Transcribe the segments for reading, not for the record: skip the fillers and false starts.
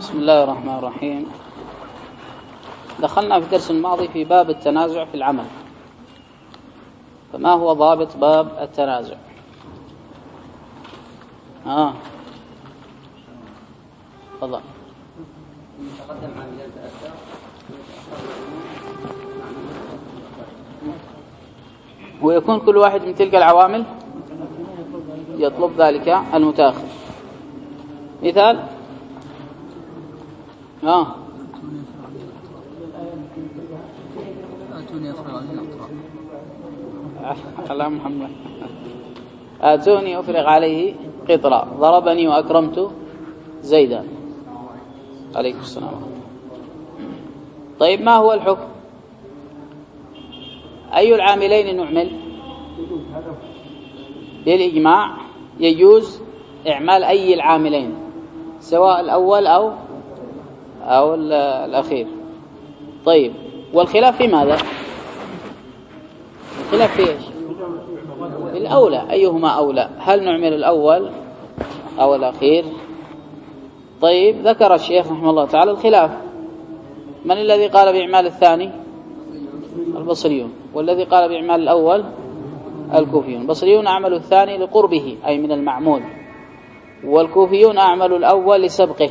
بسم الله الرحمن الرحيم. دخلنا في الدرس الماضي في باب التنازع في العمل، فما هو ضابط باب التنازع؟ تفضل. ويكون كل واحد من تلك العوامل يطلب ذلك المتأخر. مثال على محمد آتوني أفرغ عليه قطرة، ضربني وأكرمت زيدا. عليكم السلام. طيب ما هو الحكم؟ أي العاملين نعمل؟ بالإجماع يجوز إعمال أي العاملين، سواء الأول أو الأخير. طيب والخلاف في ماذا؟ الخلاف في إيش؟ الأولى، أيهما أولى؟ هل نعمل الأول أو الأخير؟ طيب ذكر الشيخ رحمه الله تعالى الخلاف. من الذي قال بإعمال الثاني؟ البصريون. والذي قال بإعمال الأول الكوفيون. البصريون أعملوا الثاني لقربه أي من المعمول، والكوفيون أعملوا الأول لسبقه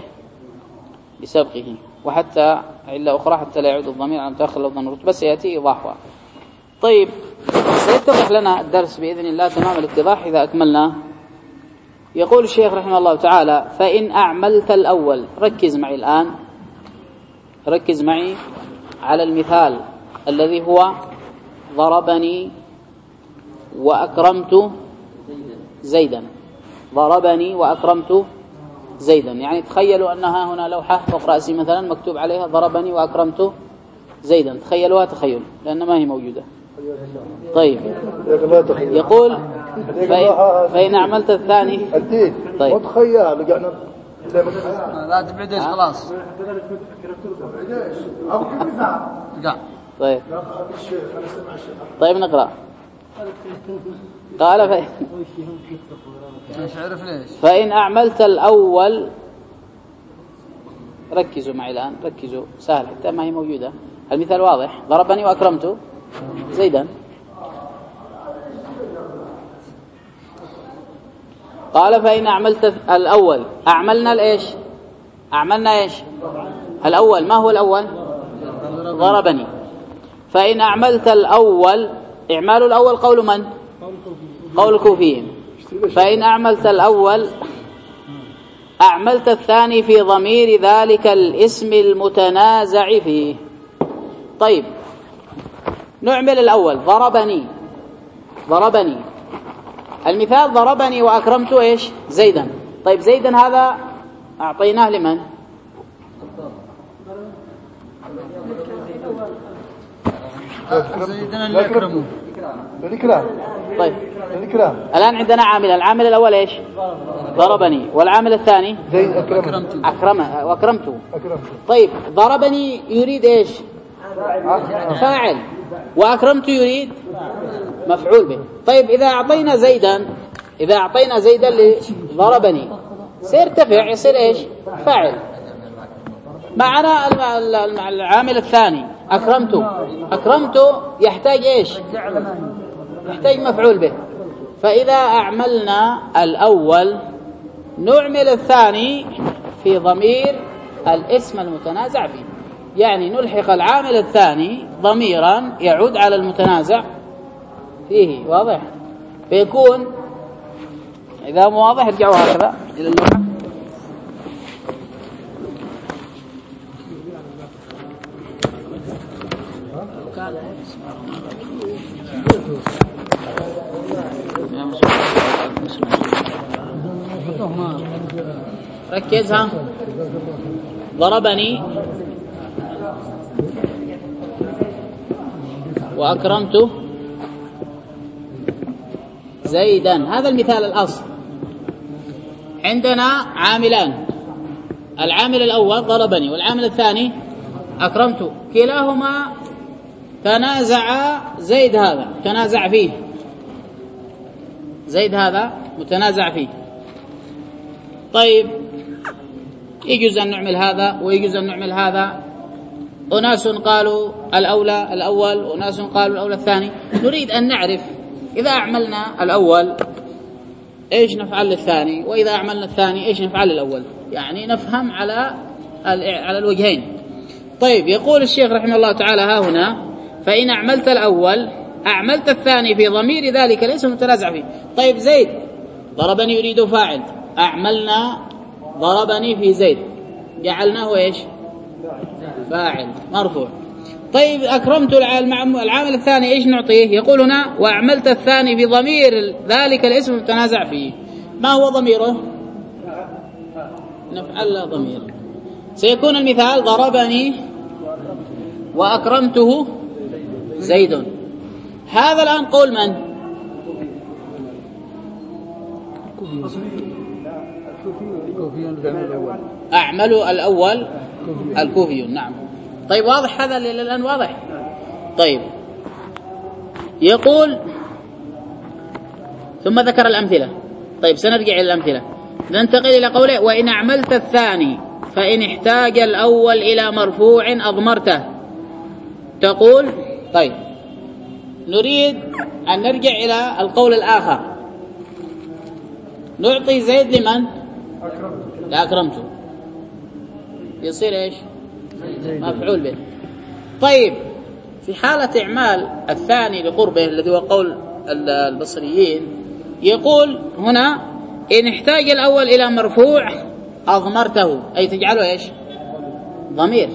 وحتى علة أخرى حتى لا يعود الضمير على متأخر لفظا الرتبة سيأتي إيضاحها. طيب سيتضح لنا الدرس بإذن الله تمام الاتضاح إذا أكملناه. يقول الشيخ رحمه الله تعالى: فإن أعملت الأول. ركز معي الآن، ركز معي على المثال الذي هو ضربني وأكرمت زيدا. ضربني وأكرمت زيدا، يعني تخيلوا أنها هنا لوحة فوق رأسي مثلا مكتوب عليها ضربني وأكرمت زيدا. تخيلوها تخيل لأن ما هي موجودة. طيب يقول فإن أعملت الثاني. طيب لا تبعدش خلاص. طيب نقرأ. قال فإن أعملت الأول. ركزوا معي الآن، ركزوا، سهل حتى ما هي موجودة. المثال واضح، ضربني وأكرمت زيدا. قال فإن أعملت الأول. أعملنا الإيش؟ أعملنا إيش؟ الأول. ما هو الأول؟ ضربني. فإن أعملت الأول. إعمال الأول قول من؟ قول الكوفيين. فإن أعملت الأول أعملت الثاني في ضمير ذلك الاسم المتنازع فيه. طيب نعمل الأول ضربني. المثال ضربني وأكرمت إيش؟ زيدا. طيب زيدا هذا أعطيناه لمن؟ طيب الآن عندنا عامل. العامل الأول إيش؟ ضربني. والعامل الثاني أكرمته. طيب ضربني يريد إيش؟ فاعل، وأكرمته يريد مفعول به. طيب إذا أعطينا زيدا لضربني سيرتفع يصير إيش؟ فاعل. معنا العامل الثاني أكرمته يحتاج إيش؟ يحتاج مفعول به. فإذا أعملنا الأول نعمل الثاني في ضمير الاسم المتنازع فيه، يعني نلحق العامل الثاني ضميرا يعود على المتنازع فيه. واضح؟ فيكون إذا مو واضح ارجعوا هكذا إلى اللوحة. ركز ها. ضربني وأكرمت زيدا. هذا المثال الأصل. عندنا عاملان، العامل الأول ضربني والعامل الثاني أكرمت، كلاهما تنازع. زيد هذا تنازع فيه، زيد هذا متنازع فيه. طيب يجوز أن نعمل هذا ويجوز أن نعمل هذا. أناس قالوا الأولى الأول وأناس قالوا الأولى الثاني. نريد أن نعرف إذا أعملنا الأول إيش نفعل للثاني، وإذا أعملنا الثاني إيش نفعل للأول، يعني نفهم على الوجهين. طيب يقول الشيخ رحمه الله تعالى ها هنا: فإن أعملت الأول أعملت الثاني في ضمير ذلك ليس متنازع فيه. طيب زيد ضربني يريد فاعل، أعملنا ضربني في زيد جعلناه إيش؟ فاعل مرفوع. طيب أكرمت العامل الثاني إيش نعطيه؟ يقول هنا: وأعملت الثاني في ضمير ذلك الاسم متنازع فيه. ما هو ضميره؟ نفعل ضمير. سيكون المثال: ضربني وأكرمته زيد. هذا الآن قول من؟ أعمل الأول الكوفيون. نعم. طيب واضح هذا الآن؟ واضح. طيب يقول ثم ذكر الأمثلة. طيب سنرجع إلى الأمثلة، ننتقل إلى قوله: وإن أعملت الثاني فإن احتاج الأول إلى مرفوع أضمرته. تقول طيب نريد أن نرجع إلى القول الآخر، نعطي زيد لمن؟ لأكرمته، يصير إيش؟ مفعول به. طيب في حالة إعمال الثاني لقربه الذي هو قول البصريين، يقول هنا: إن احتاج الأول إلى مرفوع أضمرته، أي تجعله إيش؟ ضمير.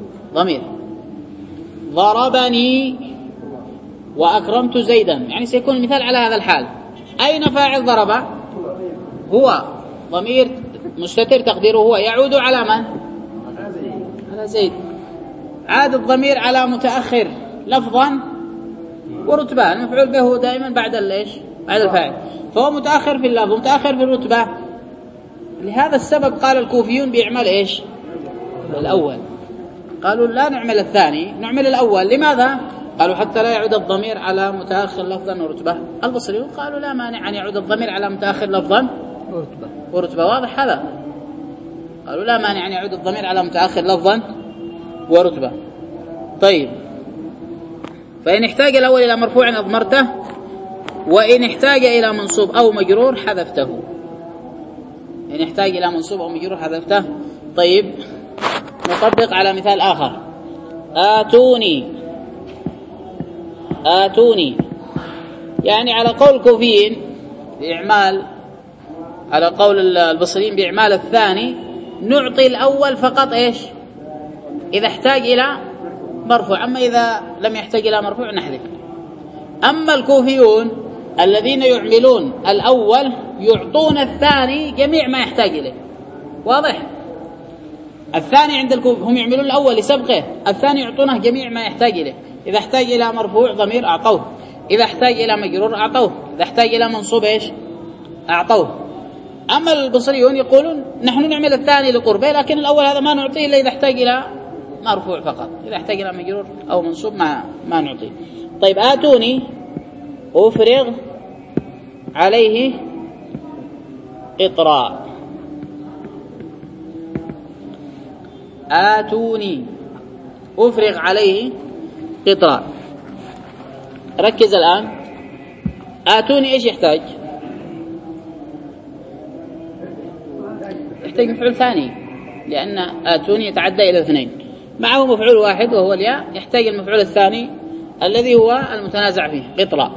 ضربني وأكرمت زيدا، يعني سيكون المثال على هذا الحال. أين فاعل ضرب؟ هو، ضمير مستتر تقديره هو، يعود على من؟ على زيد. عاد الضمير على متأخر لفظا ورتبة. المفعول به هو دائما بعد الايش؟ بعد الفاعل، فهو متأخر في اللفظ متأخر في الرتبة. لهذا السبب قال الكوفيون بإعمال ايش؟ الأول. قالوا لا نعمل الثاني، نعمل الأول. لماذا؟ قالوا حتى لا يعود الضمير على متأخر لفظا ورتبة. البصريون قالوا لا مانع أن يعود الضمير على متأخر لفظا ورتبة. واضح هذا؟ قالوا لا مانع أن يعود الضمير على متأخر لفظا ورتبة. طيب فإن احتاج الأول إلى مرفوع أضمرته، وإن احتاج إلى منصوب أو مجرور حذفته. إن احتاج إلى منصوب أو مجرور حذفته. طيب نطبق على مثال آخر: آتوني، يعني على قول الكوفيين بإعمال، على قول البصريين بإعمال الثاني، نعطي الأول فقط إيش؟ إذا احتاج إلى مرفوع، أما إذا لم يحتاج إلى مرفوع نحذف. أما الكوفيون الذين يعملون الأول يعطون الثاني جميع ما يحتاج إليه. واضح؟ الثاني عند الكوفيين هم يعملون الأول لسبقه، الثاني يعطونه جميع ما يحتاج إليه. إذا احتاج إلى مرفوع ضمير أعطوه، إذا احتاج إلى مجرور أعطوه، إذا احتاج إلى منصوب إيش؟ أعطوه. أما البصريون يقولون نحن نعمل الثاني لقربه، لكن الأول هذا ما نعطيه إلا إذا احتاج إلى مرفوع فقط، إذا احتاج إلى مجرور أو منصوب ما نعطيه. طيب آتوني أفرغ عليه قطرا. آتوني أفرغ عليه قطرا. ركز الآن، آتوني إيش يحتاج؟ يحتاج مفعول ثاني، لأن آتوني يتعدى إلى اثنين، معه مفعول واحد وهو الياء، يحتاج المفعول الثاني الذي هو المتنازع فيه قطرا.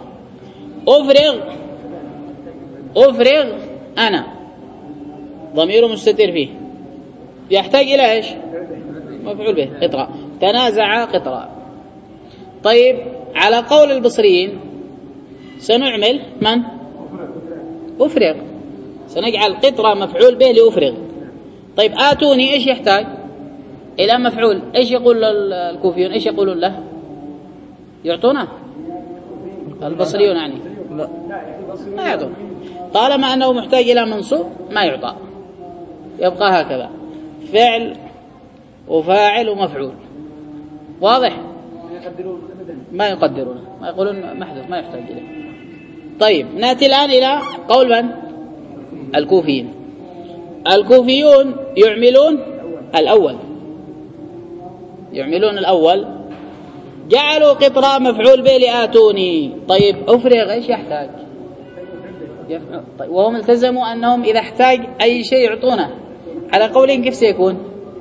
أفرغ أنا ضمير مستتر فيه، يحتاج إلى إيش؟ مفعول به قطرا. تنازع قطرا. طيب على قول البصريين سنعمل من؟ أفرغ، سنجعل قطرة مفعول به لأفرغ. طيب آتوني إيش يحتاج؟ إلى مفعول. إيش يقول الكوفيون؟ إيش يقولون له؟ يعطونه؟ البصريون يعني لا ما يعطون، طالما أنه محتاج إلى منصوب ما يعطى، يبقى هكذا فعل وفاعل ومفعول. واضح؟ ما يقدرونه، ما يقولون محذوف ما يحتاج إليه. طيب نأتي الآن إلى قول من؟ الكوفيين. الكوفيون يعملون الأول، يعملون الأول، جعلوا قطراء مفعول به لآتوني. طيب أفرغ إيش يحتاج؟ طيب وهم التزموا أنهم إذا احتاج أي شيء يعطونه، على قولهم كيف سيكون؟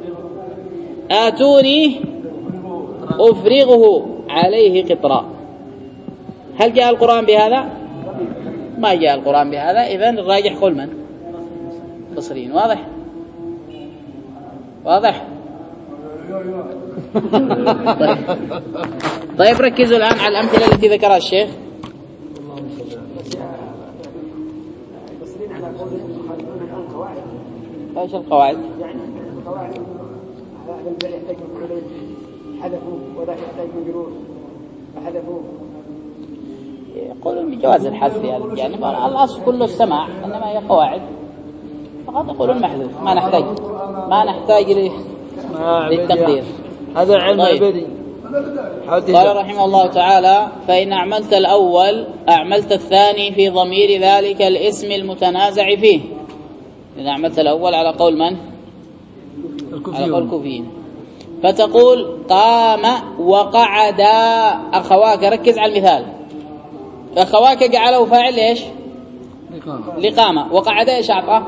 آتوني أفرغه عليه قطراء. هل جاء القرآن بهذا؟ ما جاء القرآن بهذا. إذن الراجح قول من؟ بصريين. واضح؟ واضح؟ طيب ركزوا الآن على الأمثلة التي ذكرها الشيخ. ايش القواعد؟ يعني القواعد هذا الذي يحتاج مفعولين حذفوه وذاك يحتاج مجرور فحذفوه. يقولون بجواز الحذف في هذا الجانب، الأصل كله السماع، إنما هي قواعد فقط يقولون محذوف، ما نحتاج للتقدير. هذا علم طيب. قال رحمه الله تعالى: فإن أعملت الأول أعملت الثاني في ضمير ذلك الاسم المتنازع فيه. إذا أعملت الأول على قول من؟ على قول الكوفيين. فتقول قام وقعدا أخواك. ركز على المثال. أخواك جعله فاعل إيش؟ لقامة. وقعدا إيش أعطاه؟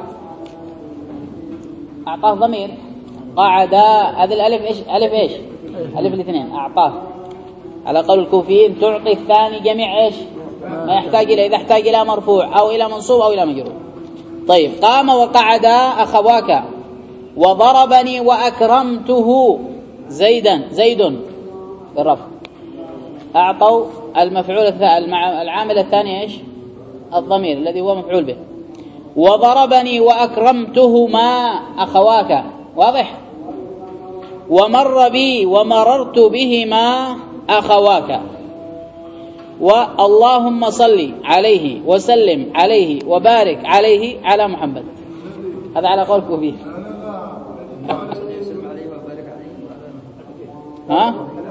أعطاه ضمير قعدا. هذا الألف إيش؟ ألف إيش؟ ألف الاثنين أعطاه. على قول الكوفيين تعطي الثاني جميع إيش؟ ما يحتاج إليه، إذا احتاج إلى مرفوع أو إلى منصوب أو إلى مجرور. طيب قام وقعدا أخواك وضربني وأكرمته زيدا. زيد بالرفع. أعطوا المفعول العامل الثاني إيش؟ الضمير الذي هو مفعول به. وضربني وأكرمتهما أخواك. واضح؟ ومر بي ومررت بهما أخواك. واللهم صل عليه وسلم عليه وبارك عليه على محمد. هذا على قول كوفي. ها؟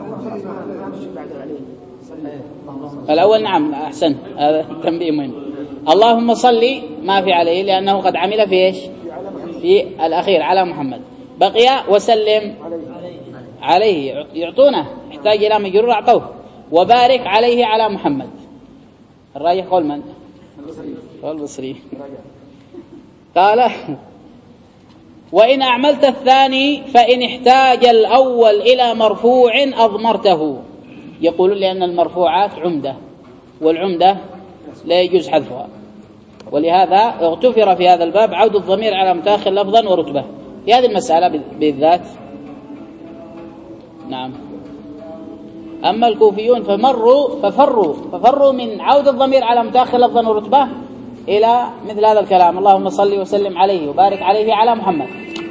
الأول نعم أحسن، هذا تنبيه مهم. اللهم صل ما في عليه لأنه قد عمل في إيش؟ في الأخير على محمد. بقي وسلم عليه، يعطونه، يحتاج إلى مجرور أعطوه. وبارك عليه على محمد. الراجح قول من؟ قول البصري. قال وإن أعملت الثاني فإن احتاج الأول إلى مرفوع أضمرته. يقولون لأن المرفوعات عمدة، والعمدة لا يجوز حذفها، ولهذا اغتفر في هذا الباب عود الضمير على متأخر لفظا ورتبة في هذه المسألة بالذات. نعم. أما الكوفيون ففروا من عود الضمير على متأخر لفظا ورتبة إلى مثل هذا الكلام: اللهم صل وسلم عليه وبارك عليه على محمد.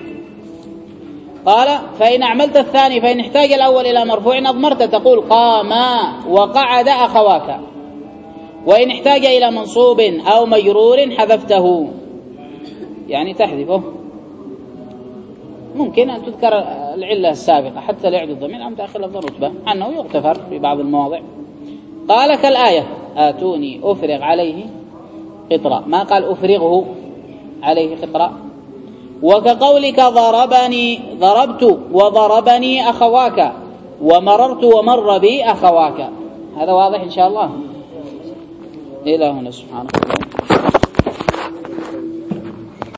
قال فإن أعملت الثاني فإن احتاج الأول إلى مرفوع أضمرت، تقول قاما وقعد أخواك. وإن احتاج إلى منصوب أو مجرور حذفته، يعني تحذفه. ممكن أن تذكر العلة السابقة حتى لا يعد الضمير على متأخر لفظا رتبة أنه يغتفر في بعض المواضع. قال كالآية: آتوني أفرغ عليه قطرا، ما قال أفرغه عليه قطرا. وكقولك ضربني ضربت وضربني أخواك ومررت ومر بي أخواك. هذا واضح إن شاء الله. إلى هنا سبحانه.